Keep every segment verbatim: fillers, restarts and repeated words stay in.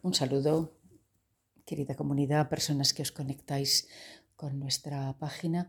Un saludo, querida comunidad, personas que os conectáis con nuestra página.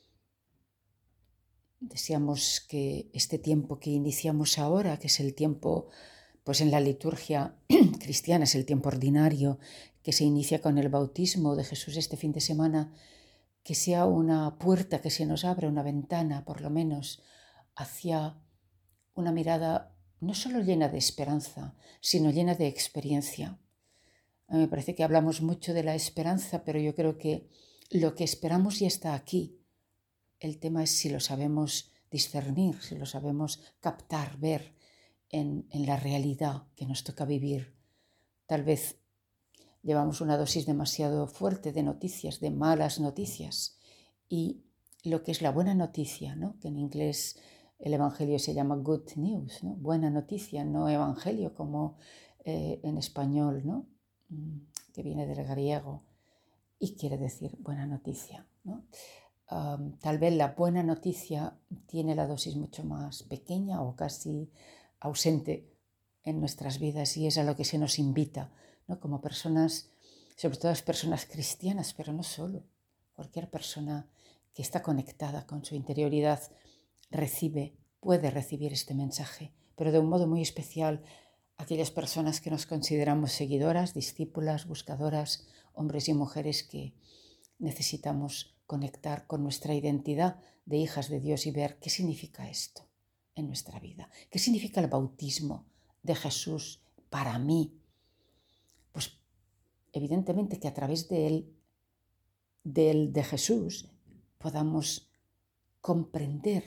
Deseamos que este tiempo que iniciamos ahora, que es el tiempo, pues en la liturgia cristiana, es el tiempo ordinario, que se inicia con el bautismo de Jesús este fin de semana, que sea una puerta que se nos abra, una ventana por lo menos, hacia una mirada no solo llena de esperanza, sino llena de experiencia. A mí me parece que hablamos mucho de la esperanza, pero yo creo que lo que esperamos ya está aquí. El tema es si lo sabemos discernir, si lo sabemos captar, ver en, en la realidad que nos toca vivir. Tal vez llevamos una dosis demasiado fuerte de noticias, de malas noticias. Y lo que es la buena noticia, ¿no? Que en inglés el evangelio se llama good news, ¿no? Buena noticia, no evangelio como eh, en español, ¿no? Que viene del griego y quiere decir buena noticia, ¿no? Um, tal vez la buena noticia tiene la dosis mucho más pequeña o casi ausente en nuestras vidas y es a lo que se nos invita, ¿no? Como personas, sobre todo las personas cristianas, pero no solo. Cualquier persona que está conectada con su interioridad recibe, puede recibir este mensaje, pero de un modo muy especial aquellas personas que nos consideramos seguidoras, discípulas, buscadoras, hombres y mujeres que necesitamos conectar con nuestra identidad de hijas de Dios y ver qué significa esto en nuestra vida, qué significa el bautismo de Jesús para mí. Pues evidentemente que a través de él, de, él, de Jesús, podamos comprender,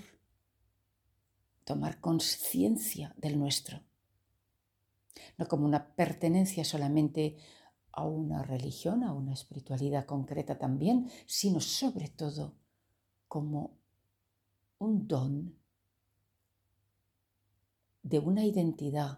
tomar conciencia del nuestro, no como una pertenencia solamente a una religión, a una espiritualidad concreta también, sino sobre todo como un don de una identidad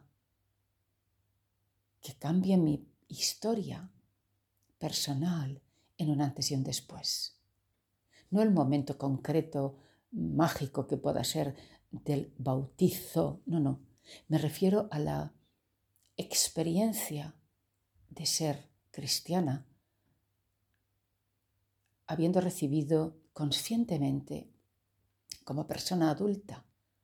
que cambia mi historia personal en un antes y un después. No el momento concreto, mágico que pueda ser del bautizo, no, no. Me refiero a la experiencia de ser cristiana, habiendo recibido conscientemente, como persona adulta,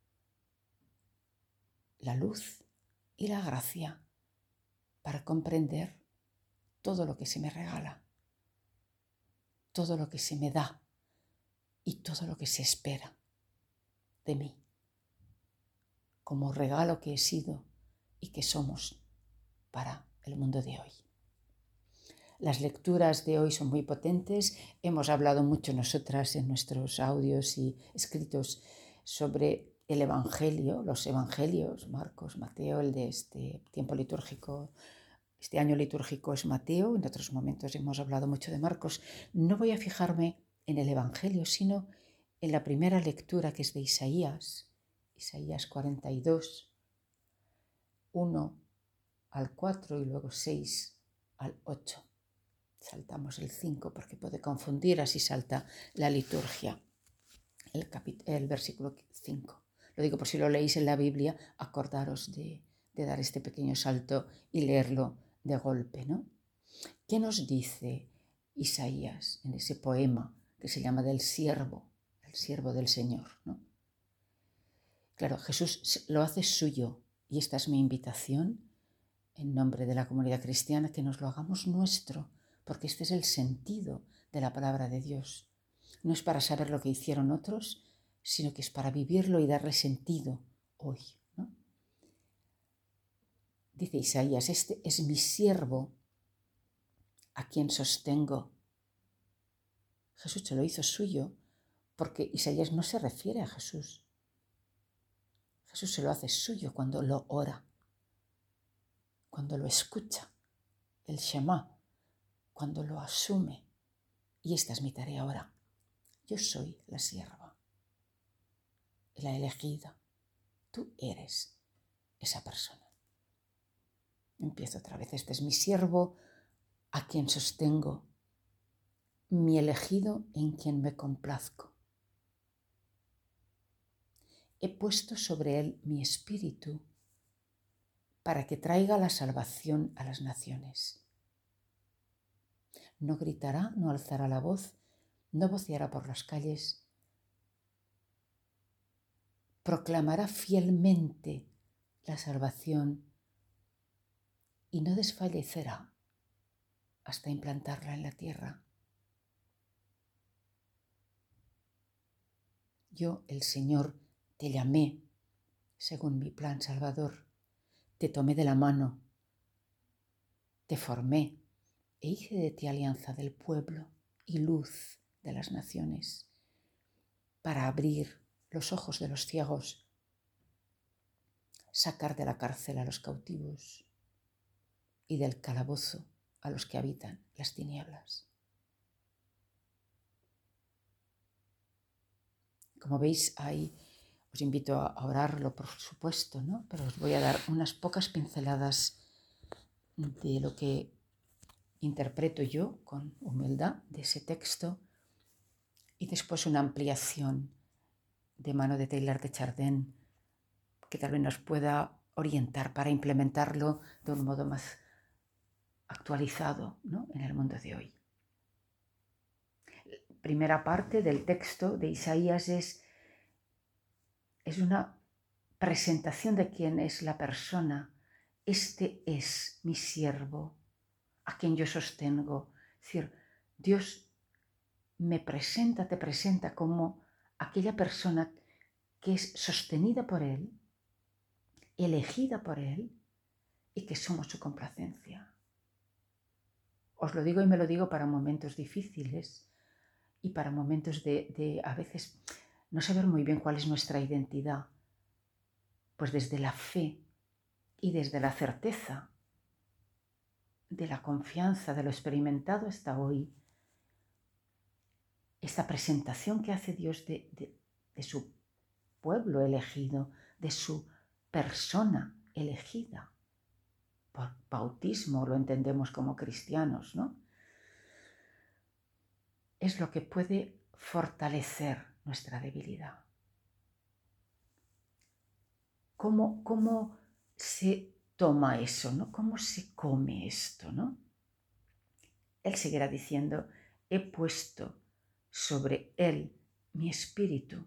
la luz y la gracia para comprender todo lo que se me regala, todo lo que se me da y todo lo que se espera de mí, como regalo que he sido y que somos para el mundo de hoy. Las lecturas de hoy son muy potentes. Hemos hablado mucho nosotras en nuestros audios y escritos sobre el Evangelio, los Evangelios, Marcos, Mateo, el de este tiempo litúrgico. Este año litúrgico es Mateo, en otros momentos hemos hablado mucho de Marcos. No voy a fijarme en el Evangelio, sino en la primera lectura que es de Isaías, Isaías cuarenta y dos, uno al cuatro y luego seis al ocho. Saltamos el cinco porque puede confundir, así salta la liturgia, el, capit- el versículo cinco. Lo digo por si lo leéis en la Biblia, acordaros de, de dar este pequeño salto y leerlo de golpe, ¿no? ¿Qué nos dice Isaías en ese poema que se llama del siervo, el siervo del Señor, ¿no? Claro, Jesús lo hace suyo y esta es mi invitación en nombre de la comunidad cristiana, que nos lo hagamos nuestro, porque este es el sentido de la palabra de Dios. No es para saber lo que hicieron otros, sino que es para vivirlo y darle sentido hoy, ¿no? Dice Isaías, este es mi siervo a quien sostengo. Jesús se lo hizo suyo porque Isaías no se refiere a Jesús. Jesús se lo hace suyo cuando lo ora, cuando lo escucha, el Shema, cuando lo asume. Y esta es mi tarea ahora. Yo soy la sierva, la elegida. Tú eres esa persona. Empiezo otra vez. Este es mi siervo a quien sostengo, mi elegido en quien me complazco. He puesto sobre él mi espíritu para que traiga la salvación a las naciones. No gritará, no alzará la voz, no voceará por las calles, proclamará fielmente la salvación y no desfallecerá hasta implantarla en la tierra. Yo, el Señor, te llamé según mi plan salvador, te tomé de la mano, te formé e hice de ti alianza del pueblo y luz de las naciones, para abrir los ojos de los ciegos, sacar de la cárcel a los cautivos y del calabozo a los que habitan las tinieblas. Como veis, ahí os invito a orarlo, por supuesto, ¿no? Pero os voy a dar unas pocas pinceladas de lo que interpreto yo con humildad de ese texto y después una ampliación de mano de Teilhard de Chardin que tal vez nos pueda orientar para implementarlo de un modo más actualizado, ¿no?, en el mundo de hoy. La primera parte del texto de Isaías es, es una presentación de quién es la persona. Este es mi siervo, a quien yo sostengo. Es decir, Dios me presenta, te presenta como aquella persona que es sostenida por Él, elegida por Él y que somos su complacencia. Os lo digo y me lo digo para momentos difíciles y para momentos de, de a veces no saber muy bien cuál es nuestra identidad. Pues desde la fe y desde la certeza de la confianza, de lo experimentado hasta hoy, esta presentación que hace Dios de, de, de su pueblo elegido, de su persona elegida. Por bautismo lo entendemos como cristianos, ¿no? Es lo que puede fortalecer nuestra debilidad. ¿Cómo, cómo se toma eso, ¿no? ¿Cómo se come esto, ¿no? Él seguirá diciendo, he puesto sobre él mi espíritu.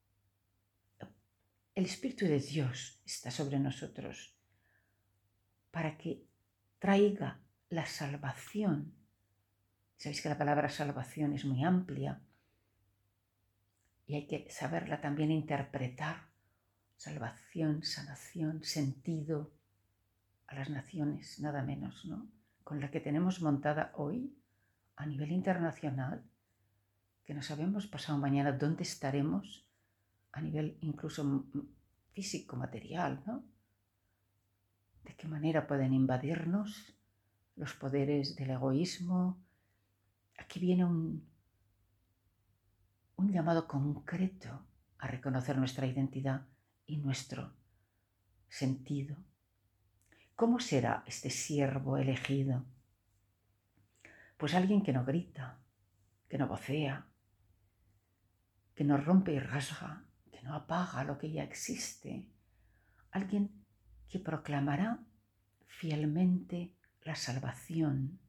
El Espíritu de Dios está sobre nosotros para que traiga la salvación. Sabéis que la palabra salvación es muy amplia y hay que saberla también interpretar. Salvación, sanación, sentido a las naciones, nada menos, ¿no? Con la que tenemos montada hoy a nivel internacional, que no sabemos pasado mañana dónde estaremos a nivel incluso físico, material, ¿no? ¿De qué manera pueden invadirnos los poderes del egoísmo? Aquí viene un, un llamado concreto a reconocer nuestra identidad y nuestro sentido. ¿Cómo será este siervo elegido? Pues alguien que no grita, que no vocea, que no rompe y rasga, que no apaga lo que ya existe. Alguien que proclamará fielmente la salvación,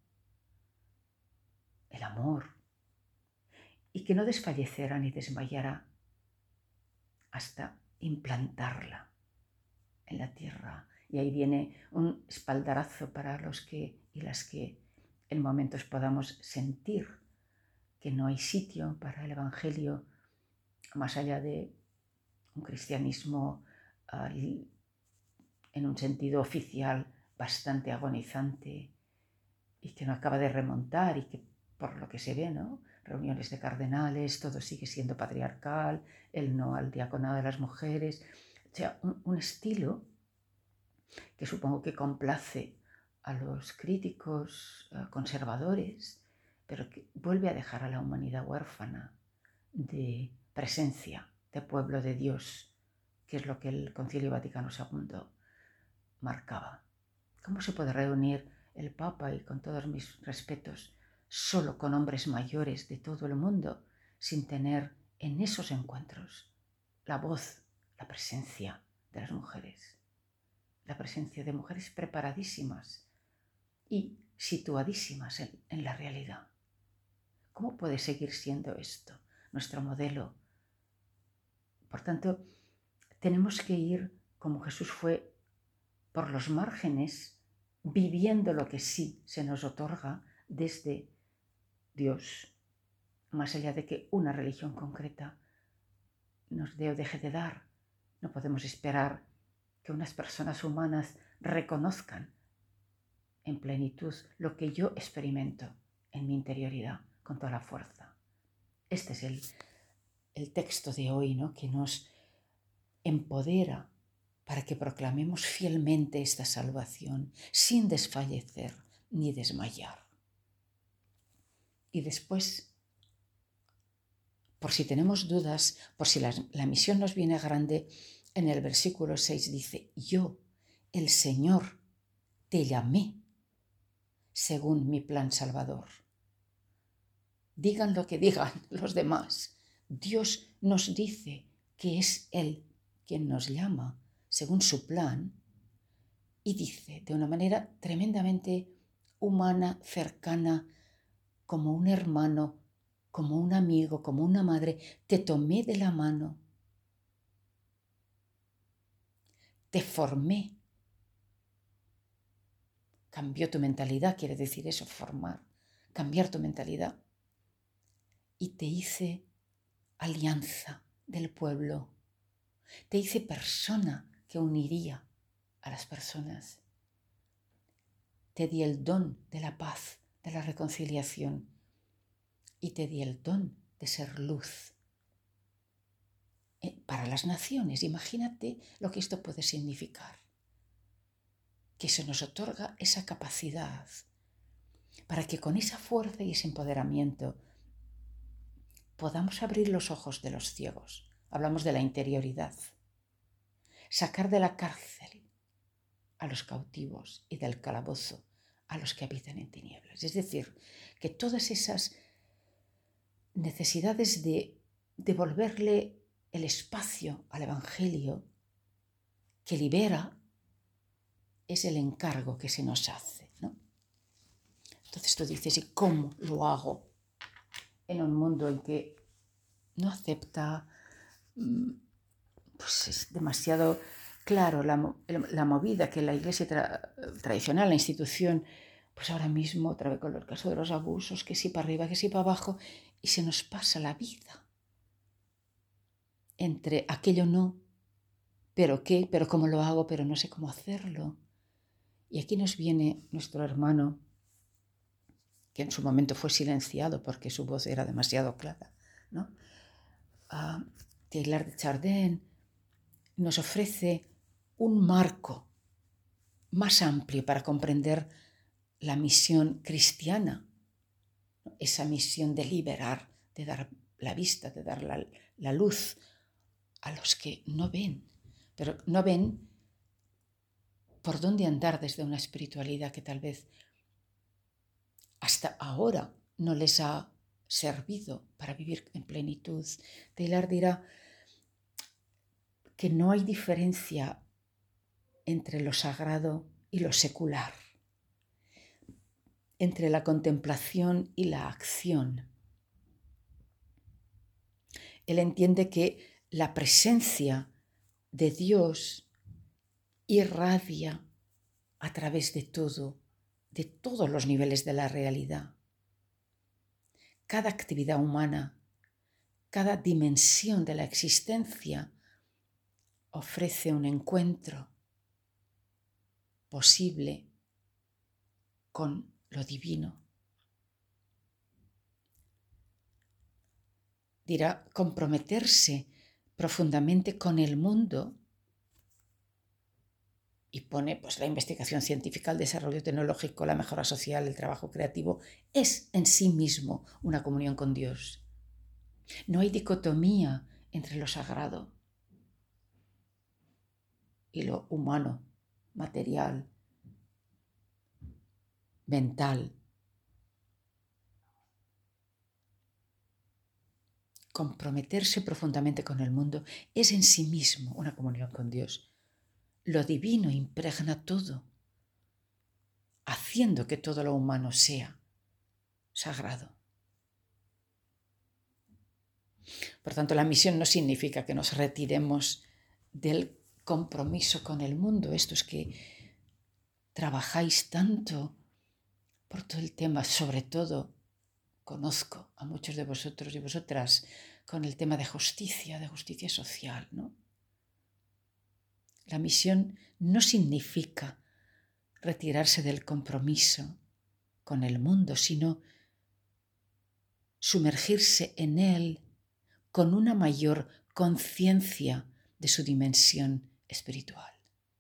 el amor, y que no desfallecerá ni desmayará hasta implantarla en la tierra. Y ahí viene un espaldarazo para los que y las que en momentos podamos sentir que no hay sitio para el Evangelio más allá de un cristianismo uh, en un sentido oficial bastante agonizante y que no acaba de remontar y que por lo que se ve, ¿no?, reuniones de cardenales, todo sigue siendo patriarcal, el no al diaconado de las mujeres, o sea, un, un estilo que supongo que complace a los críticos uh, conservadores, pero que vuelve a dejar a la humanidad huérfana de presencia, de pueblo de Dios, que es lo que el Concilio Vaticano segundo marcaba. ¿Cómo se puede reunir el Papa, y con todos mis respetos, solo con hombres mayores de todo el mundo, sin tener en esos encuentros la voz, la presencia de las mujeres, la presencia de mujeres preparadísimas y situadísimas en, en la realidad. ¿Cómo puede seguir siendo esto nuestro modelo? Por tanto, tenemos que ir como Jesús fue por los márgenes, viviendo lo que sí se nos otorga desde Dios, más allá de que una religión concreta nos dé o deje de dar. No podemos esperar que unas personas humanas reconozcan en plenitud lo que yo experimento en mi interioridad con toda la fuerza. Este es el, el texto de hoy, ¿no?, que nos empodera para que proclamemos fielmente esta salvación sin desfallecer ni desmayar. Y después, por si tenemos dudas, por si la, la misión nos viene grande, en el versículo seis dice: yo, el Señor, te llamé según mi plan salvador. Digan lo que digan los demás, Dios nos dice que es Él quien nos llama según su plan, y dice de una manera tremendamente humana, cercana, como un hermano, como un amigo, como una madre: te tomé de la mano, te formé. Cambió tu mentalidad, quiere decir eso, formar, cambiar tu mentalidad. Y te hice alianza del pueblo, te hice persona que uniría a las personas. Te di el don de la paz, de la reconciliación, y te di el don de ser luz para las naciones. Imagínate lo que esto puede significar, que se nos otorga esa capacidad para que con esa fuerza y ese empoderamiento podamos abrir los ojos de los ciegos. Hablamos de la interioridad. Sacar de la cárcel a los cautivos y del calabozo a los que habitan en tinieblas. Es decir, que todas esas necesidades de devolverle el espacio al Evangelio que libera es el encargo que se nos hace, ¿no? Entonces tú dices: ¿y cómo lo hago en un mundo en que no acepta? Pues es demasiado claro la, la movida que la iglesia tra, tradicional, la institución, pues ahora mismo, otra vez con el caso de los abusos, que sí para arriba, que sí para abajo, y se nos pasa la vida entre aquello no, pero qué, pero cómo lo hago, pero no sé cómo hacerlo. Y aquí nos viene nuestro hermano, que en su momento fue silenciado porque su voz era demasiado clara, ¿no? Uh, Teilhard de Chardin nos ofrece un marco más amplio para comprender la misión cristiana, esa misión de liberar, de dar la vista, de dar la, la luz a los que no ven, pero no ven por dónde andar desde una espiritualidad que tal vez hasta ahora no les ha servido para vivir en plenitud. Teilhard dirá que no hay diferencia entre lo sagrado y lo secular, entre la contemplación y la acción. Él entiende que la presencia de Dios irradia a través de todo, de todos los niveles de la realidad. Cada actividad humana, cada dimensión de la existencia ofrece un encuentro posible con lo divino. Dirá, comprometerse profundamente con el mundo, y pone pues la investigación científica, el desarrollo tecnológico, la mejora social, el trabajo creativo, es en sí mismo una comunión con Dios. No hay dicotomía entre lo sagrado y lo humano, material, mental. Comprometerse profundamente con el mundo es en sí mismo una comunión con Dios. lo divino impregna todo, haciendo que todo lo humano sea sagrado. Por tanto, la misión no significa que nos retiremos del compromiso con el mundo. Esto es que trabajáis tanto por todo el tema, sobre todo conozco a muchos de vosotros y vosotras con el tema de justicia, de justicia social, ¿no? La misión no significa retirarse del compromiso con el mundo, sino sumergirse en él con una mayor conciencia de su dimensión espiritual.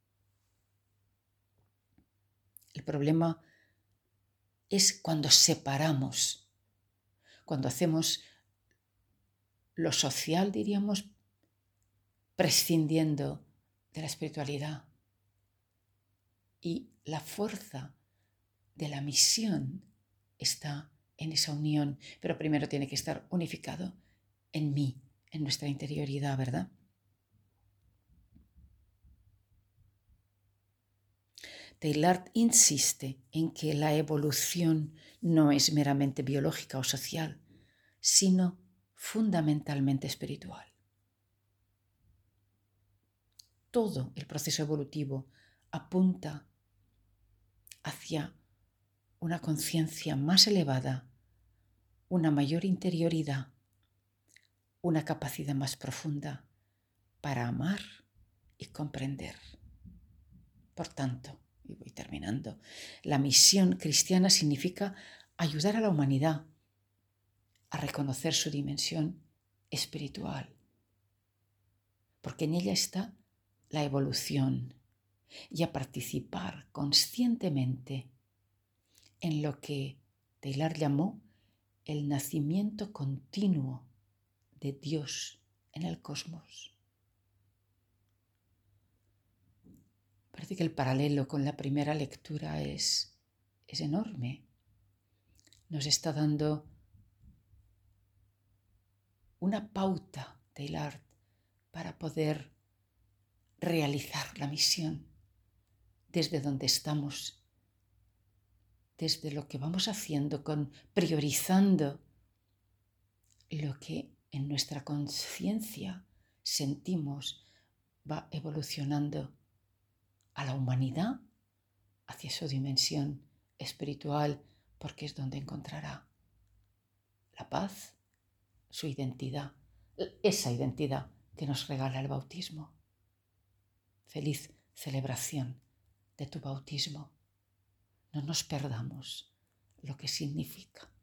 El problema es cuando separamos, cuando hacemos lo social, diríamos, prescindiendo de la espiritualidad. Y la fuerza de la misión está en esa unión, pero primero tiene que estar unificado en mí, en nuestra interioridad, ¿verdad? Teilhard insiste en que la evolución no es meramente biológica o social, sino fundamentalmente espiritual. Todo el proceso evolutivo apunta hacia una conciencia más elevada, una mayor interioridad, una capacidad más profunda para amar y comprender. Por tanto, y voy terminando, la misión cristiana significa ayudar a la humanidad a reconocer su dimensión espiritual, porque en ella está la evolución, y a participar conscientemente en lo que Teilhard llamó el nacimiento continuo de Dios en el cosmos. Parece que el paralelo con la primera lectura es, es enorme. Nos está dando una pauta, Teilhard, para poder realizar la misión desde donde estamos, desde lo que vamos haciendo, con, priorizando lo que en nuestra conciencia sentimos va evolucionando a la humanidad hacia su dimensión espiritual, porque es donde encontrará la paz, su identidad, esa identidad que nos regala el bautismo. Feliz celebración de tu bautismo. No nos perdamos lo que significa.